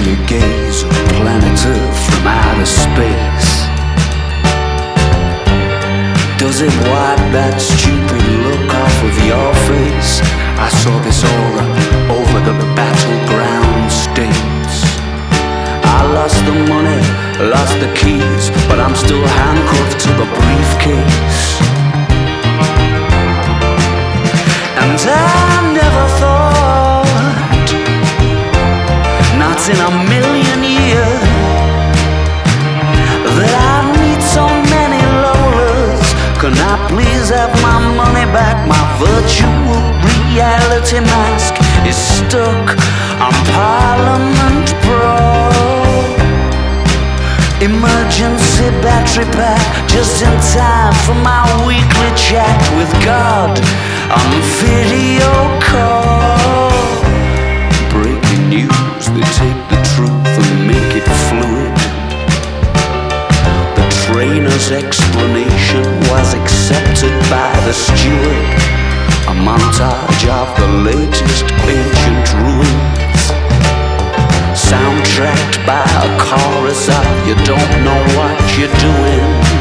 you gaze at planet Earth from outer space? Does it wipe that stupid look off of your face? I saw this aura over the battleground states. I lost the money, lost the keys, but I'm still handcuffed to the briefcase. And I never thought, not in a million years, that I'd meet so many Lolas. Can I please have my money back? My virtual reality mask is stuck on Parliament Pro. Emergency battery pack just in time for my weekly chat with God on video call. Breaking news, they take the truth and make it fluid. The trainer's explanation was accepted by the steward. A montage of the latest ancient ruins, soundtracked by a chorus of "You don't know what you're doing."